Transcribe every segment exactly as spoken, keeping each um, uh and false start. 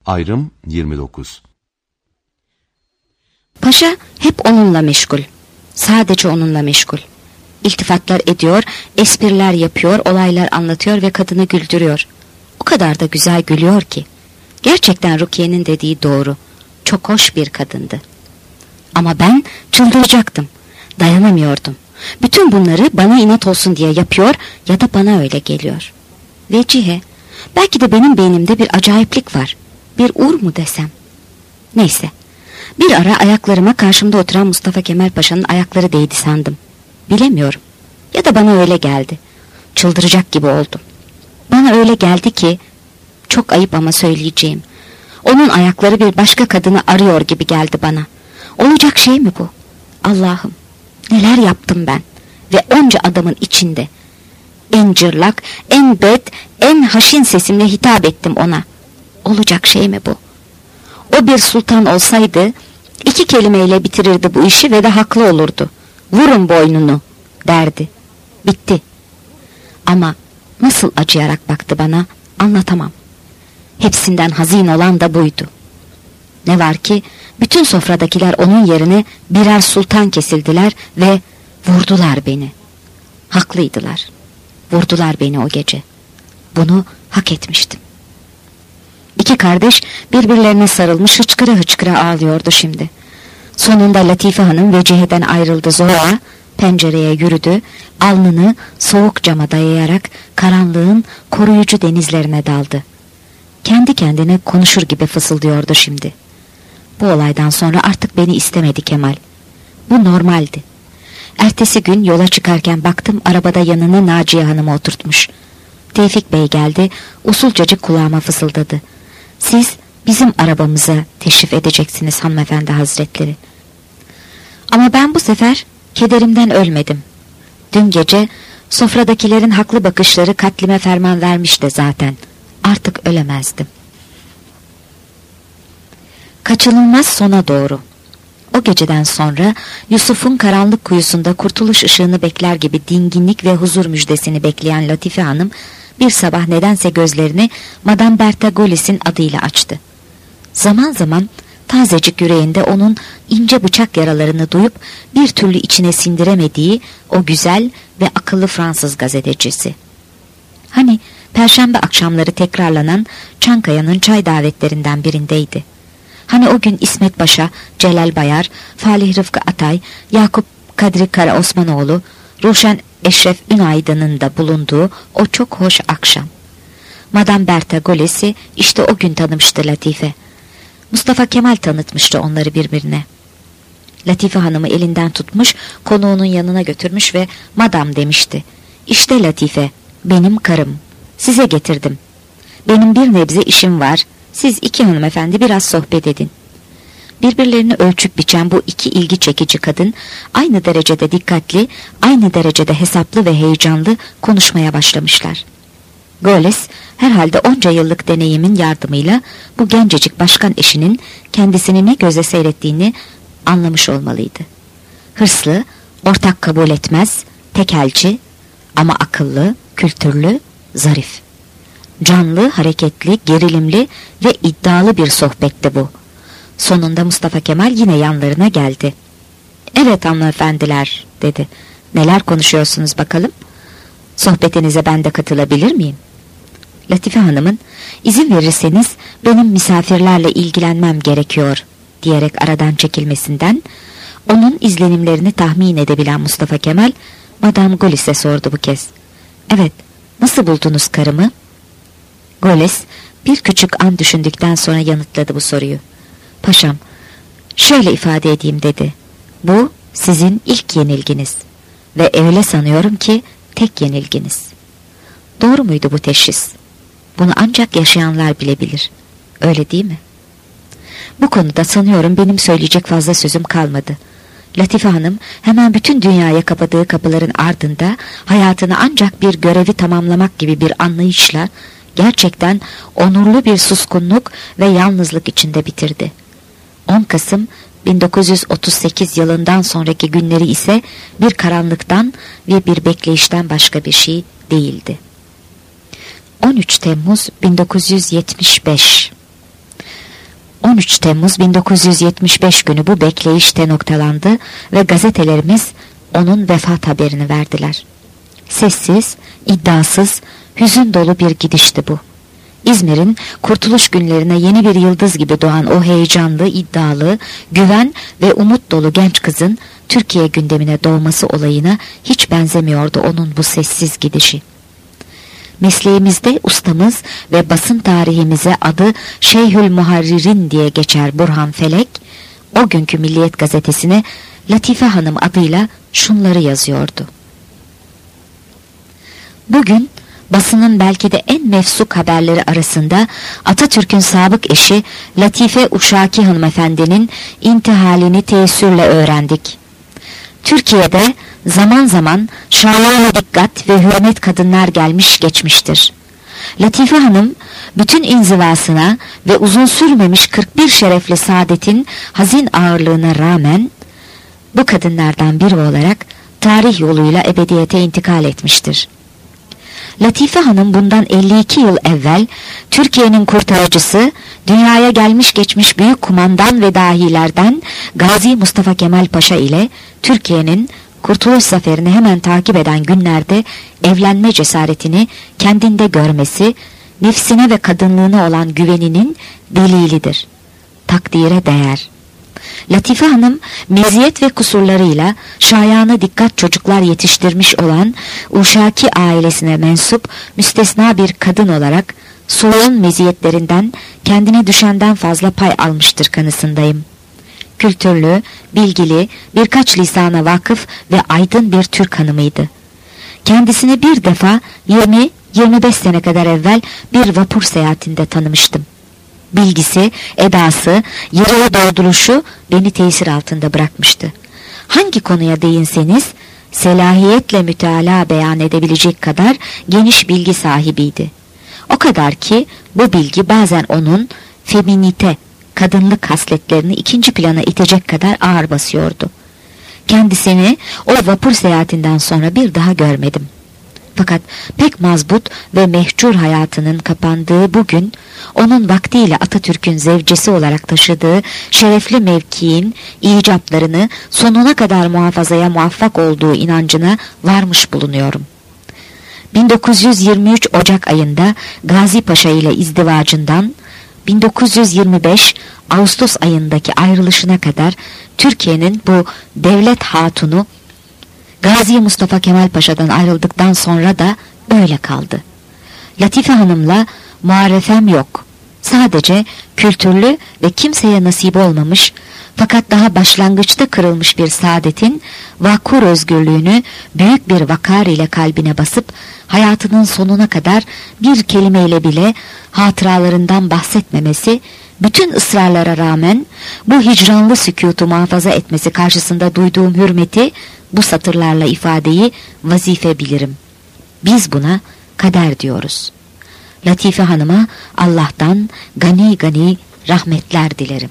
Ayrım yirmi dokuz. Paşa hep onunla meşgul. Sadece onunla meşgul. İltifatlar ediyor, espriler yapıyor, olaylar anlatıyor ve kadını güldürüyor. O kadar da güzel gülüyor ki. Gerçekten Rukiye'nin dediği doğru. Çok hoş bir kadındı. Ama ben çıldıracaktım. Dayanamıyordum. Bütün bunları bana inat olsun diye yapıyor ya da bana öyle geliyor. Vecihe, belki de benim beynimde bir acayiplik var. Bir ur mu desem? Neyse. Bir ara ayaklarıma karşımda oturan Mustafa Kemal Paşa'nın ayakları değdi sandım. Bilemiyorum. Ya da bana öyle geldi. Çıldıracak gibi oldum. Bana öyle geldi ki, çok ayıp ama söyleyeceğim, onun ayakları bir başka kadını arıyor gibi geldi bana. Olacak şey mi bu? Allah'ım, neler yaptım ben ve onca adamın içinde. En cırlak, en bed, en haşin sesimle hitap ettim ona. Olacak şey mi bu? O bir sultan olsaydı iki kelimeyle bitirirdi bu işi ve de haklı olurdu. Vurun boynunu derdi. Bitti. Ama nasıl acıyarak baktı bana, anlatamam. Hepsinden hazin olan da buydu. Ne var ki bütün sofradakiler onun yerine birer sultan kesildiler ve vurdular beni. Haklıydılar. Vurdular beni o gece. Bunu hak etmiştim. İki kardeş birbirlerine sarılmış hıçkıra hıçkıra ağlıyordu şimdi. Sonunda Latife Hanım Vecihe'den ayrıldı zorla, pencereye yürüdü, alnını soğuk cama dayayarak karanlığın koruyucu denizlerine daldı. Kendi kendine konuşur gibi fısıldıyordu şimdi. Bu olaydan sonra artık beni istemedi Kemal. Bu normaldi. Ertesi gün yola çıkarken baktım arabada yanına Naciye Hanım'ı oturtmuş. Tevfik Bey geldi, usulcacık kulağıma fısıldadı. Siz bizim arabamıza teşrif edeceksiniz hanımefendi hazretleri. Ama ben bu sefer kederimden ölmedim. Dün gece sofradakilerin haklı bakışları katlime ferman vermişti zaten. Artık ölemezdim. Kaçınılmaz sona doğru. O geceden sonra Yusuf'un karanlık kuyusunda kurtuluş ışığını bekler gibi dinginlik ve huzur müjdesini bekleyen Latife Hanım bir sabah nedense gözlerini Madame Bertha Golis'in adıyla açtı. Zaman zaman tazecik yüreğinde onun ince bıçak yaralarını duyup bir türlü içine sindiremediği o güzel ve akıllı Fransız gazetecisi. Hani Perşembe akşamları tekrarlanan Çankaya'nın çay davetlerinden birindeydi. Hani o gün İsmet Paşa, Celal Bayar, Falih Rıfkı Atay, Yakup Kadri Kara Osmanoğlu, Ruşen Eşref Ünaydın'ın da bulunduğu o çok hoş akşam. Madame Bertha Goles'i işte o gün tanımıştı Latife. Mustafa Kemal tanıtmıştı onları birbirine. Latife Hanım'ı elinden tutmuş, konuğunun yanına götürmüş ve "Madam" demişti. "İşte Latife, benim karım. Size getirdim. Benim bir nebze işim var. Siz iki hanımefendi biraz sohbet edin." Birbirlerini ölçüp biçen bu iki ilgi çekici kadın aynı derecede dikkatli, aynı derecede hesaplı ve heyecanlı konuşmaya başlamışlar. Goles herhalde onca yıllık deneyimin yardımıyla bu gencecik başkan eşinin kendisini ne göze seyrettiğini anlamış olmalıydı. Hırslı, ortak kabul etmez, tekelci ama akıllı, kültürlü, zarif. Canlı, hareketli, gerilimli ve iddialı bir sohbetti bu. Sonunda Mustafa Kemal yine yanlarına geldi. "Evet hanımefendiler," dedi. "Neler konuşuyorsunuz bakalım? Sohbetinize ben de katılabilir miyim?" Latife Hanım'ın "İzin verirseniz benim misafirlerle ilgilenmem gerekiyor," diyerek aradan çekilmesinden, onun izlenimlerini tahmin edebilen Mustafa Kemal Madame Golis'e sordu bu kez. "Evet, nasıl buldunuz karımı?" Goles bir küçük an düşündükten sonra yanıtladı bu soruyu. "Paşam, şöyle ifade edeyim," dedi. "Bu sizin ilk yenilginiz ve öyle sanıyorum ki tek yenilginiz." Doğru muydu bu teşhis? Bunu ancak yaşayanlar bilebilir. Öyle değil mi? Bu konuda sanıyorum benim söyleyecek fazla sözüm kalmadı. Latife Hanım hemen bütün dünyaya kapadığı kapıların ardında hayatını ancak bir görevi tamamlamak gibi bir anlayışla gerçekten onurlu bir suskunluk ve yalnızlık içinde bitirdi. on Kasım bin dokuz yüz otuz sekiz yılından sonraki günleri ise bir karanlıktan ve bir bekleyişten başka bir şey değildi. on üç Temmuz bin dokuz yüz yetmiş beş. on üç Temmuz bin dokuz yüz yetmiş beş günü bu bekleyişte noktalandı ve gazetelerimiz onun vefat haberini verdiler. Sessiz, iddiasız, hüzün dolu bir gidişti bu. İzmir'in kurtuluş günlerine yeni bir yıldız gibi doğan o heyecanlı, iddialı, güven ve umut dolu genç kızın Türkiye gündemine doğması olayına hiç benzemiyordu onun bu sessiz gidişi. Mesleğimizde ustamız ve basın tarihimize adı Şeyhül Muharririn diye geçer Burhan Felek, o günkü Milliyet gazetesine Latife Hanım adıyla şunları yazıyordu. Bugün basının belki de en mefsuk haberleri arasında Atatürk'ün sabık eşi Latife Uşaki hanımefendinin intihalini teessürle öğrendik. Türkiye'de zaman zaman şayanlı dikkat ve hürmet kadınlar gelmiş geçmiştir. Latife Hanım bütün inzivasına ve uzun sürmemiş kırk bir şerefli saadetin hazin ağırlığına rağmen bu kadınlardan biri olarak tarih yoluyla ebediyete intikal etmiştir. Latife Hanım bundan elli iki yıl evvel Türkiye'nin kurtarıcısı, dünyaya gelmiş geçmiş büyük kumandan ve dahilerden Gazi Mustafa Kemal Paşa ile Türkiye'nin Kurtuluş Zaferi'ni hemen takip eden günlerde evlenme cesaretini kendinde görmesi, nefsine ve kadınlığına olan güveninin delilidir. Takdire değer. Latife Hanım meziyet ve kusurlarıyla şayanı dikkat çocuklar yetiştirmiş olan Uşaki ailesine mensup müstesna bir kadın olarak soyun meziyetlerinden kendine düşenden fazla pay almıştır kanısındayım. Kültürlü, bilgili, birkaç lisana vakıf ve aydın bir Türk hanımıydı. Kendisini bir defa yirmi yirmi beş sene kadar evvel bir vapur seyahatinde tanımıştım. Bilgisi, edası, yarılı dolduruşu beni tesir altında bırakmıştı. Hangi konuya değinseniz selahiyetle müteala beyan edebilecek kadar geniş bilgi sahibiydi. O kadar ki bu bilgi bazen onun feminite, kadınlık hasletlerini ikinci plana itecek kadar ağır basıyordu. Kendisini o vapur seyahatinden sonra bir daha görmedim. Fakat pek mazbut ve mehcur hayatının kapandığı bugün, onun vaktiyle Atatürk'ün zevcesi olarak taşıdığı şerefli mevkiin icaplarını sonuna kadar muhafazaya muvaffak olduğu inancına varmış bulunuyorum. bin dokuz yüz yirmi üç Ocak ayında Gazi Paşa ile izdivacından, bin dokuz yüz yirmi beş Ağustos ayındaki ayrılışına kadar Türkiye'nin bu devlet hatunu, Gazi Mustafa Kemal Paşa'dan ayrıldıktan sonra da böyle kaldı. Latife Hanım'la muarefem yok. Sadece kültürlü ve kimseye nasip olmamış fakat daha başlangıçta kırılmış bir saadetin vakur özgürlüğünü büyük bir vakar ile kalbine basıp hayatının sonuna kadar bir kelimeyle bile hatıralarından bahsetmemesi, bütün ısrarlara rağmen bu hicranlı sükutu muhafaza etmesi karşısında duyduğum hürmeti, bu satırlarla ifadeyi vazife bilirim. Biz buna kader diyoruz. Latife Hanım'a Allah'tan gani gani rahmetler dilerim.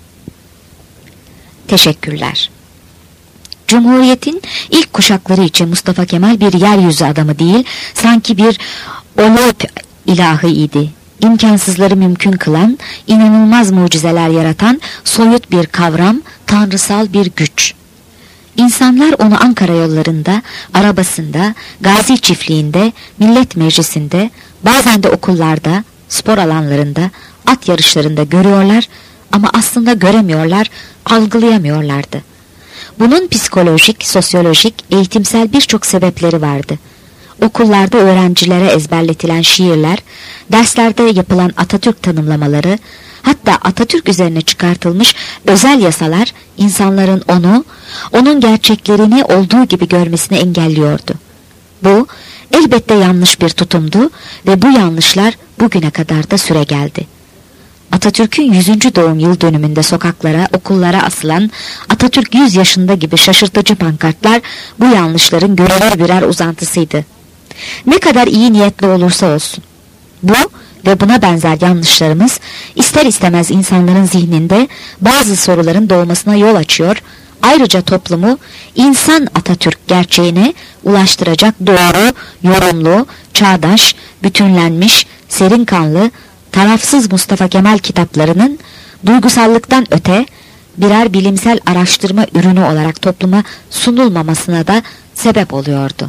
Teşekkürler. Cumhuriyetin ilk kuşakları için Mustafa Kemal bir yeryüzü adamı değil, sanki bir olop ilahı idi. İmkansızları mümkün kılan, inanılmaz mucizeler yaratan soyut bir kavram, tanrısal bir güç. İnsanlar onu Ankara yollarında, arabasında, Gazi çiftliğinde, millet meclisinde, bazen de okullarda, spor alanlarında, at yarışlarında görüyorlar ama aslında göremiyorlar, algılayamıyorlardı. Bunun psikolojik, sosyolojik, eğitimsel birçok sebepleri vardı. Okullarda öğrencilere ezberletilen şiirler, derslerde yapılan Atatürk tanımlamaları, hatta Atatürk üzerine çıkartılmış özel yasalar insanların onu, onun gerçeklerini olduğu gibi görmesini engelliyordu. Bu elbette yanlış bir tutumdu ve bu yanlışlar bugüne kadar da süregeldi. Atatürk'ün yüzüncü doğum yıl dönümünde sokaklara, okullara asılan Atatürk yüz yaşında gibi şaşırtıcı pankartlar bu yanlışların görülür birer uzantısıydı. Ne kadar iyi niyetli olursa olsun. Bu ve buna benzer yanlışlarımız ister istemez insanların zihninde bazı soruların doğmasına yol açıyor, ayrıca toplumu insan Atatürk gerçeğine ulaştıracak doğru, yorumlu, çağdaş, bütünlenmiş, serin kanlı, tarafsız Mustafa Kemal kitaplarının duygusallıktan öte birer bilimsel araştırma ürünü olarak topluma sunulmamasına da sebep oluyordu.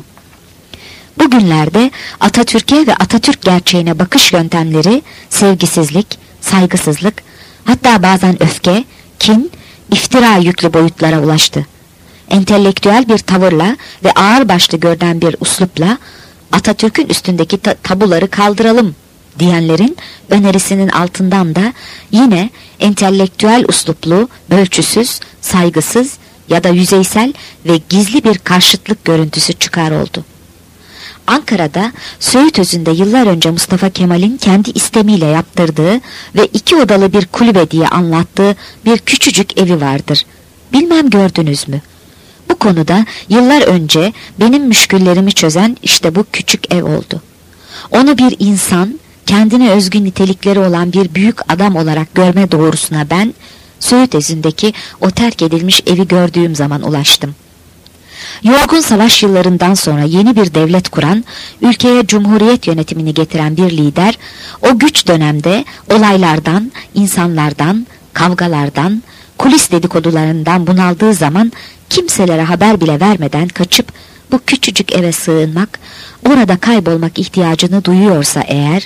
Bugünlerde Atatürk'e ve Atatürk gerçeğine bakış yöntemleri sevgisizlik, saygısızlık, hatta bazen öfke, kin, iftira yüklü boyutlara ulaştı. Entelektüel bir tavırla ve ağırbaşlı görünen bir üslupla Atatürk'ün üstündeki ta tabuları kaldıralım diyenlerin önerisinin altından da yine entelektüel üsluplu, ölçüsüz, saygısız ya da yüzeysel ve gizli bir karşıtlık görüntüsü çıkar oldu. Ankara'da Söğütözü'nde yıllar önce Mustafa Kemal'in kendi istemiyle yaptırdığı ve iki odalı bir kulübe diye anlattığı bir küçücük evi vardır. Bilmem gördünüz mü? Bu konuda yıllar önce benim müşküllerimi çözen işte bu küçük ev oldu. Onu bir insan, kendine özgü nitelikleri olan bir büyük adam olarak görme doğrusuna ben, Söğütözü'ndeki o terk edilmiş evi gördüğüm zaman ulaştım. Yorgun savaş yıllarından sonra yeni bir devlet kuran, ülkeye cumhuriyet yönetimini getiren bir lider, o güç dönemde olaylardan, insanlardan, kavgalardan, kulis dedikodularından bunaldığı zaman kimselere haber bile vermeden kaçıp bu küçücük eve sığınmak, orada kaybolmak ihtiyacını duyuyorsa eğer,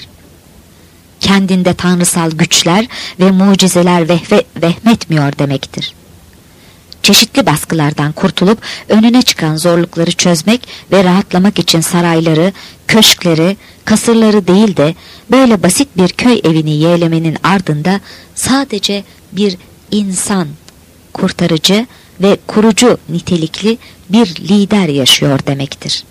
kendinde tanrısal güçler ve mucizeler vehve, vehmetmiyor demektir. Çeşitli baskılardan kurtulup önüne çıkan zorlukları çözmek ve rahatlamak için sarayları, köşkleri, kasırları değil de böyle basit bir köy evini yeğlemenin ardında sadece bir insan, kurtarıcı ve kurucu nitelikli bir lider yaşıyor demektir.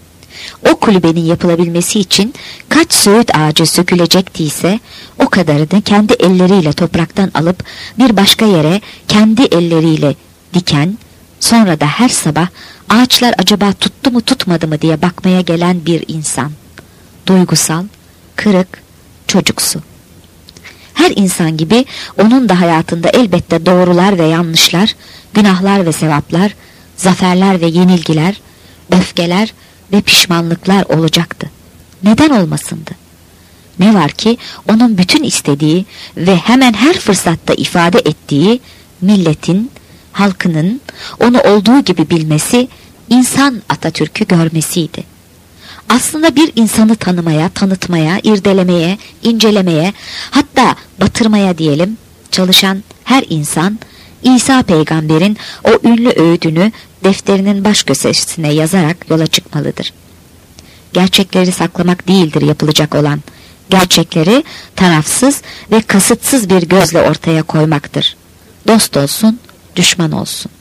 O kulübenin yapılabilmesi için kaç söğüt ağacı sökülecektiyse o kadarını kendi elleriyle topraktan alıp bir başka yere kendi elleriyle diken, sonra da her sabah ağaçlar acaba tuttu mu tutmadı mı diye bakmaya gelen bir insan. Duygusal, kırık, çocuksu. Her insan gibi onun da hayatında elbette doğrular ve yanlışlar, günahlar ve sevaplar, zaferler ve yenilgiler, öfkeler ve pişmanlıklar olacaktı. Neden olmasındı? Ne var ki onun bütün istediği ve hemen her fırsatta ifade ettiği milletin, halkının onu olduğu gibi bilmesi, insan Atatürk'ü görmesiydi. Aslında bir insanı tanımaya, tanıtmaya, irdelemeye, incelemeye, hatta batırmaya diyelim, çalışan her insan, İsa peygamberin o ünlü öğüdünü defterinin baş köşesine yazarak yola çıkmalıdır. Gerçekleri saklamak değildir yapılacak olan, gerçekleri tarafsız ve kasıtsız bir gözle ortaya koymaktır. Dost olsun, düşman olsun.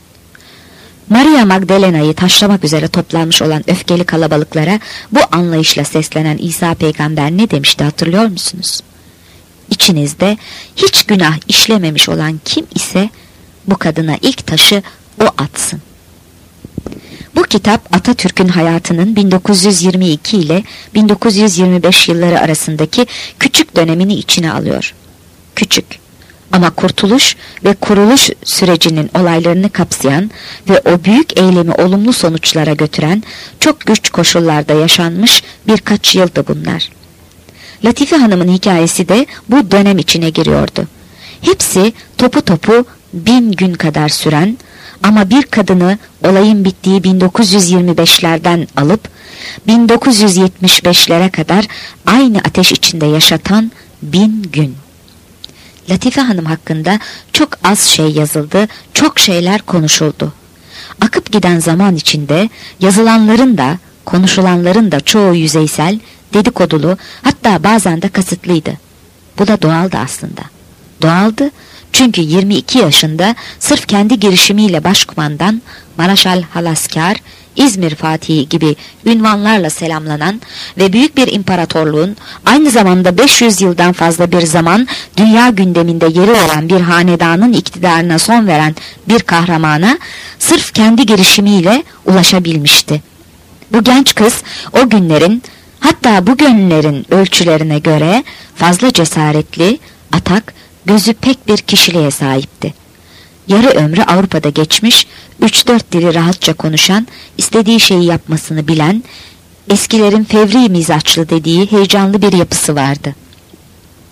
Maria Magdalena'yı taşlamak üzere toplanmış olan öfkeli kalabalıklara bu anlayışla seslenen İsa peygamber ne demişti hatırlıyor musunuz? İçinizde hiç günah işlememiş olan kim ise bu kadına ilk taşı o atsın. Bu kitap Atatürk'ün hayatının bin dokuz yüz yirmi iki ile bin dokuz yüz yirmi beş yılları arasındaki küçük dönemini içine alıyor. Küçük ama kurtuluş ve kuruluş sürecinin olaylarını kapsayan ve o büyük eylemi olumlu sonuçlara götüren çok güç koşullarda yaşanmış birkaç yıldı bunlar. Latife Hanım'ın hikayesi de bu dönem içine giriyordu. Hepsi topu topu bin gün kadar süren ama bir kadını olayın bittiği bin dokuz yüz yirmi beşlerden alıp bin dokuz yüz yetmiş beşlere kadar aynı ateş içinde yaşatan bin gün. Latife Hanım hakkında çok az şey yazıldı, çok şeyler konuşuldu. Akıp giden zaman içinde yazılanların da, konuşulanların da çoğu yüzeysel, dedikodulu, hatta bazen de kasıtlıydı. Bu da doğaldı aslında. Doğaldı çünkü yirmi iki yaşında sırf kendi girişimiyle başkumandan, Maraşal Halaskar, İzmir Fatihi gibi ünvanlarla selamlanan ve büyük bir imparatorluğun aynı zamanda beş yüz yıldan fazla bir zaman dünya gündeminde yeri olan bir hanedanın iktidarına son veren bir kahramana sırf kendi girişimiyle ulaşabilmişti. Bu genç kız o günlerin, hatta bugünlerin ölçülerine göre fazla cesaretli, atak, gözü pek bir kişiliğe sahipti. Yarı ömrü Avrupa'da geçmiş, üç dört dili rahatça konuşan, istediği şeyi yapmasını bilen, eskilerin fevri mizaçlı dediği heyecanlı bir yapısı vardı.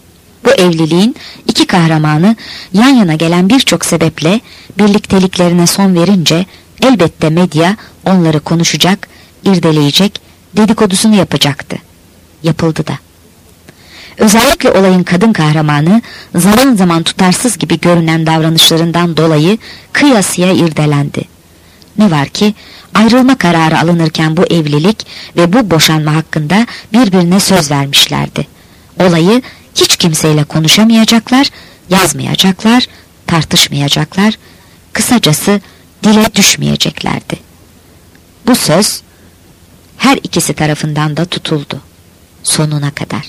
Bu evliliğin iki kahramanı yan yana gelen birçok sebeple birlikteliklerine son verince elbette medya onları konuşacak, irdeleyecek, dedikodusunu yapacaktı. Yapıldı da. Özellikle olayın kadın kahramanı zaman zaman tutarsız gibi görünen davranışlarından dolayı kıyasıya irdelendi. Ne var ki ayrılma kararı alınırken bu evlilik ve bu boşanma hakkında birbirine söz vermişlerdi. Olayı hiç kimseyle konuşamayacaklar, yazmayacaklar, tartışmayacaklar, kısacası dile düşmeyeceklerdi. Bu söz her ikisi tarafından da tutuldu. Sonuna kadar.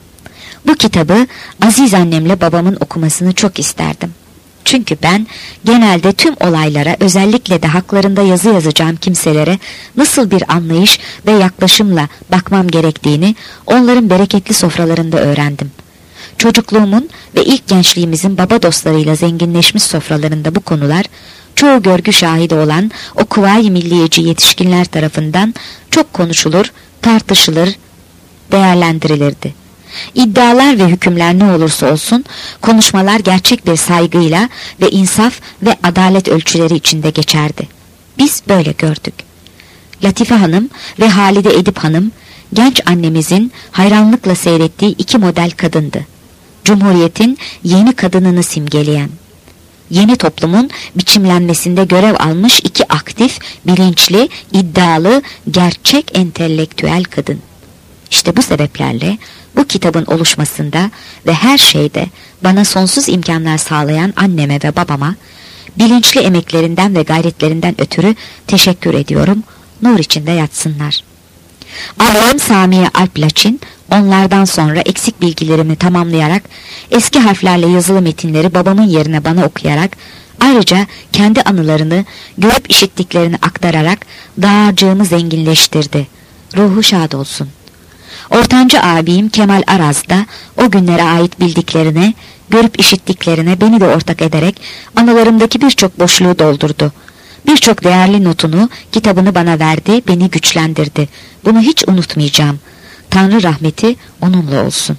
Bu kitabı aziz annemle babamın okumasını çok isterdim. Çünkü ben genelde tüm olaylara, özellikle de haklarında yazı yazacağım kimselere nasıl bir anlayış ve yaklaşımla bakmam gerektiğini onların bereketli sofralarında öğrendim. Çocukluğumun ve ilk gençliğimizin baba dostlarıyla zenginleşmiş sofralarında bu konular çoğu görgü şahidi olan o kuvayi milliyeci yetişkinler tarafından çok konuşulur, tartışılır, değerlendirilirdi. İddialar ve hükümler ne olursa olsun konuşmalar gerçek bir saygıyla ve insaf ve adalet ölçüleri içinde geçerdi. Biz böyle gördük. Latife Hanım ve Halide Edip Hanım genç annemizin hayranlıkla seyrettiği iki model kadındı. Cumhuriyetin yeni kadınını simgeleyen, yeni toplumun biçimlenmesinde görev almış iki aktif, bilinçli, iddialı, gerçek entelektüel kadın. İşte bu sebeplerle bu kitabın oluşmasında ve her şeyde bana sonsuz imkanlar sağlayan anneme ve babama bilinçli emeklerinden ve gayretlerinden ötürü teşekkür ediyorum. Nur içinde yatsınlar. Ablam Samiye Alplaçin onlardan sonra eksik bilgilerimi tamamlayarak eski harflerle yazılı metinleri babamın yerine bana okuyarak ayrıca kendi anılarını görüp işittiklerini aktararak dağarcığımı zenginleştirdi. Ruhu şad olsun. Ortancı abim Kemal Araz da o günlere ait bildiklerine, görüp işittiklerine beni de ortak ederek anılarımdaki birçok boşluğu doldurdu. Birçok değerli notunu, kitabını bana verdi, beni güçlendirdi. Bunu hiç unutmayacağım. Tanrı rahmeti onunla olsun.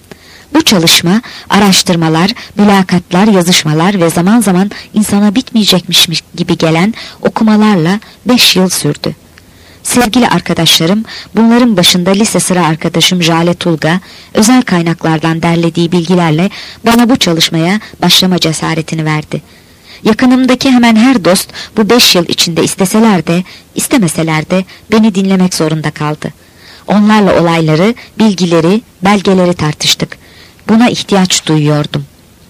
Bu çalışma, araştırmalar, mülakatlar, yazışmalar ve zaman zaman insana bitmeyecekmiş gibi gelen okumalarla beş yıl sürdü. Sevgili arkadaşlarım, bunların başında lise sıra arkadaşım Jale Tulga, özel kaynaklardan derlediği bilgilerle bana bu çalışmaya başlama cesaretini verdi. Yakınımdaki hemen her dost bu beş yıl içinde isteseler de, istemeseler de beni dinlemek zorunda kaldı. Onlarla olayları, bilgileri, belgeleri tartıştık. Buna ihtiyaç duyuyordum.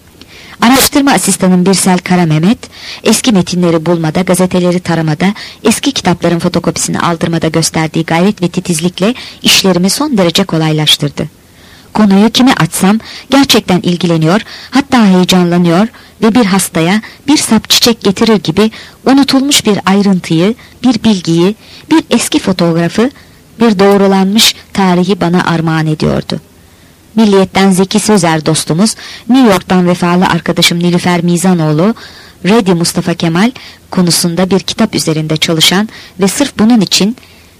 Araştırma asistanım Birsel Karamehmet, eski metinleri bulmada, gazeteleri taramada, eski kitapların fotokopisini aldırmada gösterdiği gayret ve titizlikle işlerimi son derece kolaylaştırdı. Konuyu kime açsam gerçekten ilgileniyor, hatta heyecanlanıyor ve bir hastaya bir sap çiçek getirir gibi unutulmuş bir ayrıntıyı, bir bilgiyi, bir eski fotoğrafı, bir doğrulanmış tarihi bana armağan ediyordu. Milliyet'ten Zeki Sözer dostumuz, New York'tan vefalı arkadaşım Nilüfer Mizanoğlu, Ready Mustafa Kemal konusunda bir kitap üzerinde çalışan ve sırf bunun için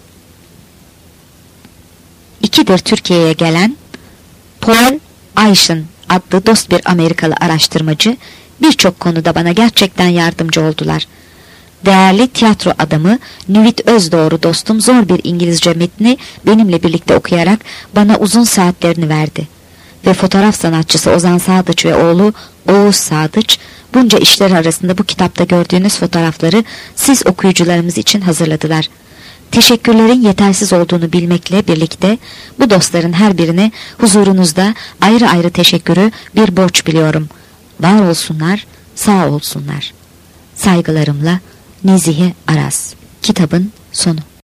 ikidir Türkiye'ye gelen Paul Ayşin adlı dost bir Amerikalı araştırmacı birçok konuda bana gerçekten yardımcı oldular. Değerli tiyatro adamı Nüvit Özdoğru dostum zor bir İngilizce metni benimle birlikte okuyarak bana uzun saatlerini verdi. Ve fotoğraf sanatçısı Ozan Sadıç ve oğlu Oğuz Sadıç bunca işler arasında bu kitapta gördüğünüz fotoğrafları siz okuyucularımız için hazırladılar. Teşekkürlerin yetersiz olduğunu bilmekle birlikte bu dostların her birine huzurunuzda ayrı ayrı teşekkürü bir borç biliyorum. Var olsunlar, sağ olsunlar. Saygılarımla Nezihe Aras. Kitabın sonu.